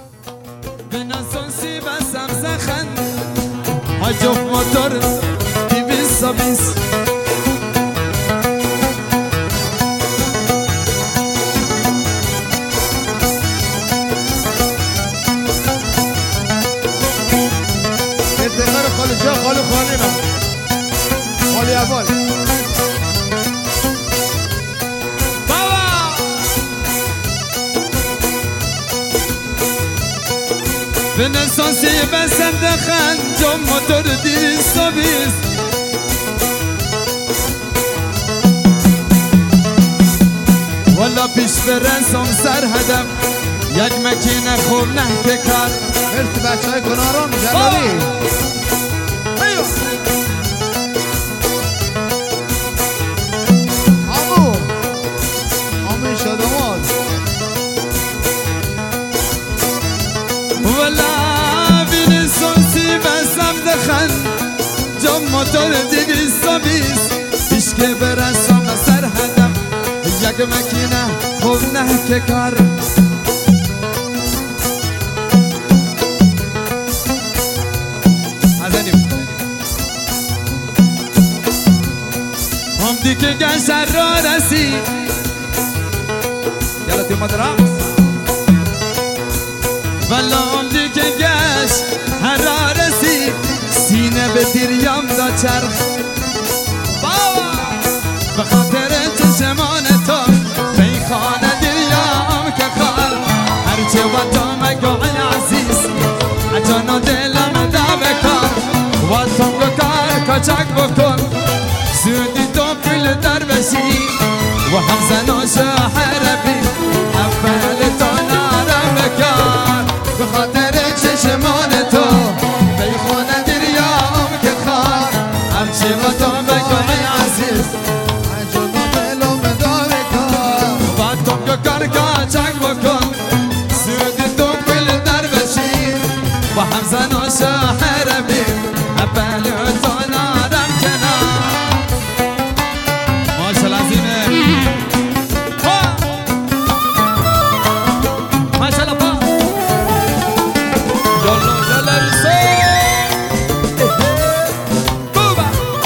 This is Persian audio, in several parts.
بناسونسی بسم زخن حجف موتور دیویس بیس افتخار خاله جا خاله خانینا خاله اول بناسونسی بسم زخن جو موتور دیویس بیس والا پیش برسم سر هدم یک مکینه خوب نه که کار مرسی بچه های کناران جلالی امو شادمال ولا بین سوسی بسم دخن جام موتور دیویس بیس پیش که برسم سر هدم یک مکینه خوب نه که کار هم دیگه گشت را رسی یالا تیم مدرم ولا هم دیگه گشت را رسی سینه به دیریم دا چرخ بابا به خاطر چشمان تو بیخانه دیریم که خار هرچه و تو مگوی عزیز اجانا دلم دا بکار و تو کار کچک بکن زودی تو پل در بشی و هم زن و شاحر بی اول تو نارم بکار به خاطر چشمان تو بیخونه دریام که خار همچی و تو بگوی عزیز اجانا دلم دا بکار و تو کار کچک بکن زودی تو پل در بشی و هم زن و شاحر بی اول تو نارم کنار ماشاءالله عظیمه ماشاءالله پا یالا یالا ریسو بوبا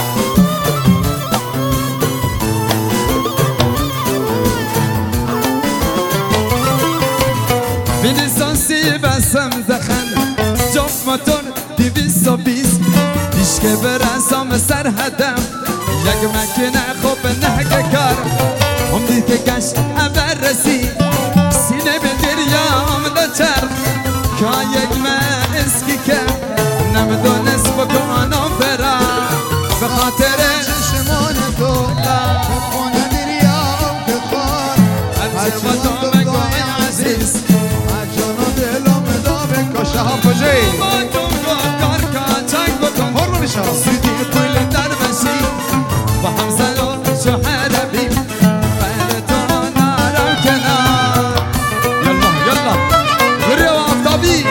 بینیسانسی بسم زخن جفت موتور دیویس و بیس پیش که برسم سر هدم یک مکینه خوب نه کار هم دی که گشت اول رسی سینه به دریام دا چرخ که یک اسکی که نمیدونست بکنم فرا به خاطر چشمان تو بیخونه دریام که خار هرچه و تو بگوی عزیز اجانا دلم دا بکار شهاب بجی با تو کار کچک بکن پر رو میشم سیدی پول در بشی و هم زن و شوهر بی بله تو نارم کنار یلا یلا بری و آفتابی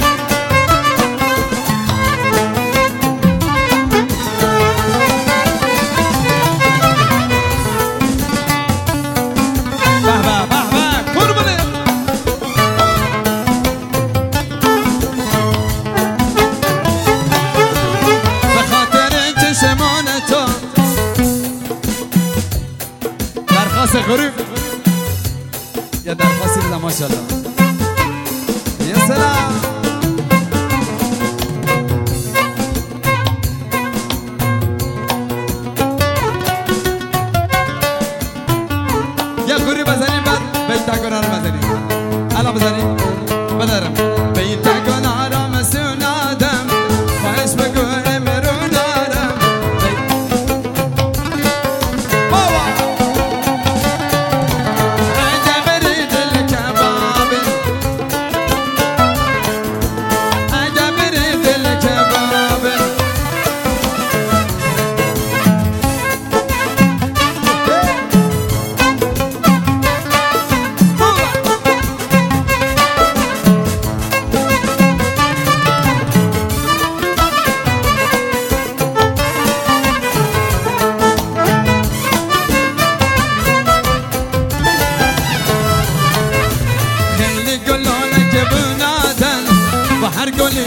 به به به به قربونه به خاطر چشمان تو درخواست غریب یا درخواستی بزن ماشاءالله یا سلام یا غریب بزنیم بعد بیت گناه رو بزنیم الان بزنیم بدرم بیت گناه رو مسونادم خواهش بگو امرو دارم بابا اگه بری دل کباب اگه بری دل کباب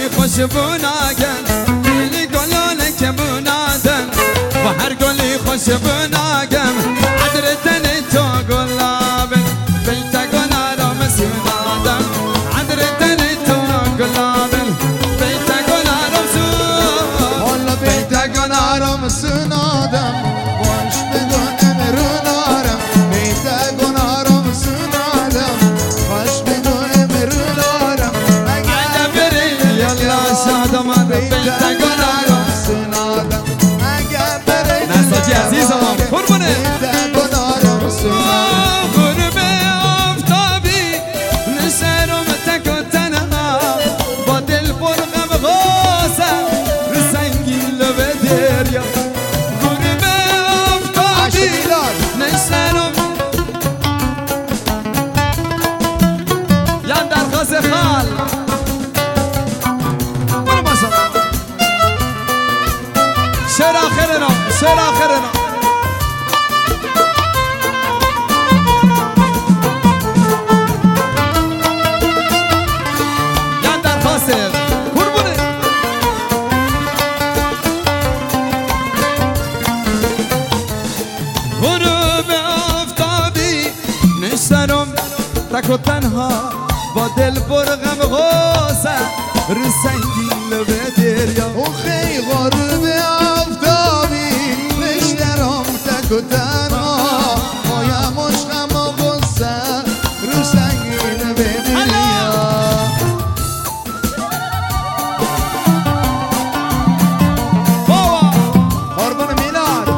گلی خوشبوناگن دلی گلانه که بونادن و هر گلی خوشبوناگم عدر تنی تو گلابن بیت گنارم سونادم عدر تنی تو گلابن بیت گنارم سونادم والا بیت گنارم سونادم باش بدونم رونارم بیت گنارم سونادم باش بدونم رونارم اگه بری یلا شادم بیت گنارم سونادم اگه بری نساجی عزیزم قربونه بیت گنارم سونادم غروب آفتابی نشرم تک و تنها با دل پر غم غصه رو سنگین لب دریا غروب آفتابی نشرم یان درخواست خال برو ماشاءالله شعر آخرنا شعر آخرنا یان درخواست قربونه غروب آفتابی نشترم تک و تنها با دل پر غم غصه رو سنگین لب دریا او خی غروب آفتابی نشترم تک و تنها پایم عشقم و غصه رو سنگین به دریا بابا قربان میلاد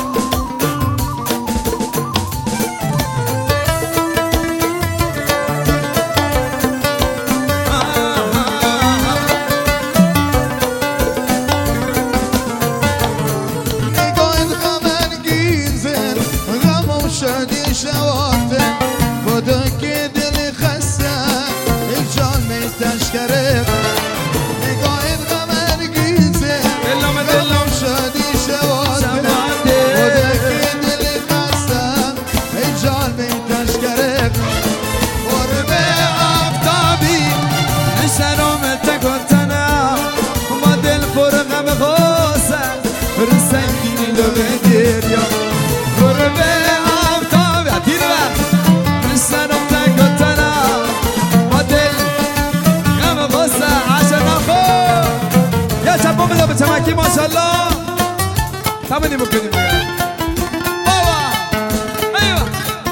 نگاهت غم انگیزه غمم شدی شواته بوده که دل خسته ای جان می تشکره نگاهت غم انگیزه دلم غمم شدی شواته بوده که دل خسته ای جان می تشکره غروب آفتابی نشرم تک و تنها با دل پر غم غصه رو سنگین لب دریا غروب آفتابی دیر وقت نشرم تک و تنها با دل غم غصه عاشقا خود یا چپا بده به چمکی ماشالله تمنی بکنیم بابا ایوه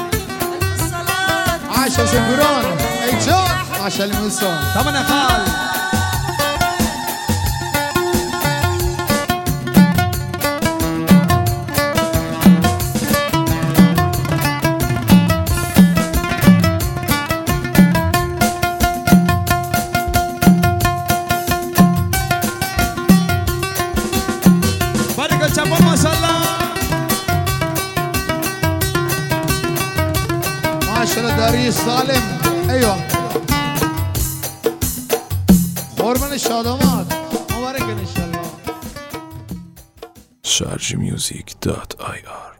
عاش سنگران ای جان عاش الموسى تمنی خال بارک چپا ماشالله ماشاءالله داری سالم ایوه قربان شادامات مبارک انشالله sharjmusic.ir